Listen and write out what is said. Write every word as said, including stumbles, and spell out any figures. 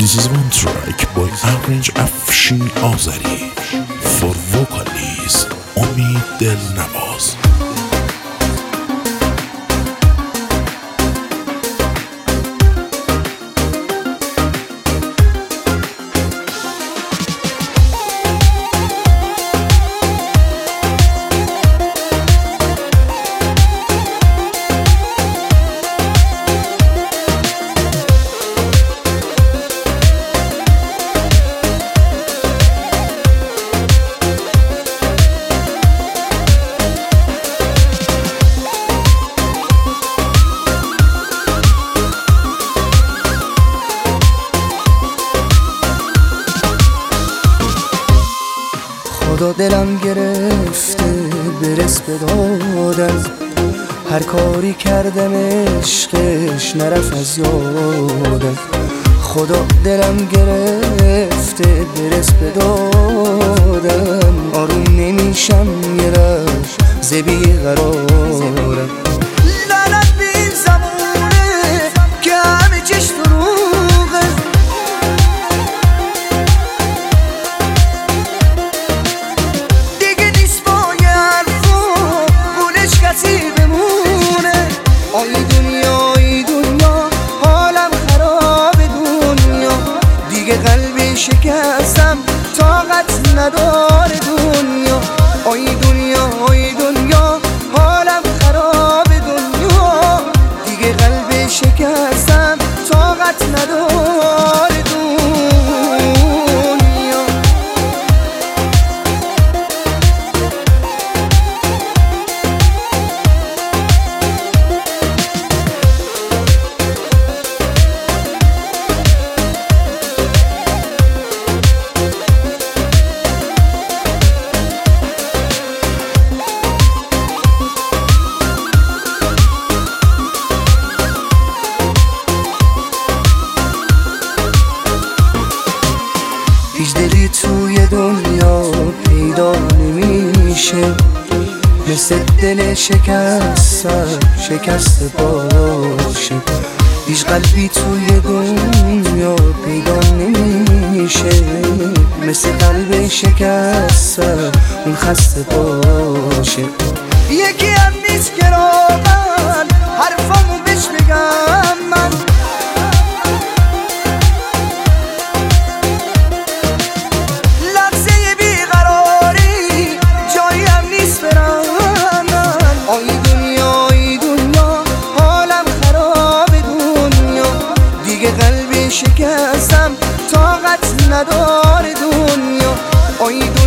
This is one track by Average Afshin Azari for vocalist Omid Delnawaz. خدا دلم گرفته برس به دادم، هر کاری کردم عشقش نرفت از یادم. خدا دلم گرفته برس به دادم، آروم نمیشم یه رش زبی قرارم. لعنت به این زمونه که همه چش دروغه، آی دنیا ای دنیا حالم خراب دنیا، دیگه قلبی شکستم طاقت نداره دنیا. آی دنیا آی دنیا حالم خراب دنیا، دیگه قلبی شکستم طاقت نداره دنیا. هیچ دلی توی دنیا پیدا نمیشه مثل دل شکستم شکست باشه. هیچ قلبی توی دنیا پیدا نمیشه مثل قلب شکستم اون خسته باشه. یکی هم نیست که راقن حرفامو بهش بگم من، شکستم طاقت نداره دنیا. آی